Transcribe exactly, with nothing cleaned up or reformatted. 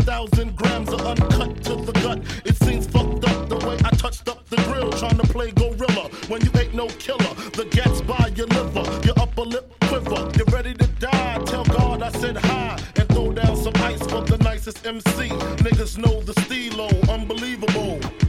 thousand grams of uncut to the gut. It seems fucked up the way I touched up the grill, trying to play gorilla when you ain't no killer. The gat's by your liver, your upper lip quiver. You're ready to die, tell God I said hi, and throw down some ice for the nicest M C. Niggas know the stilo, unbelievable.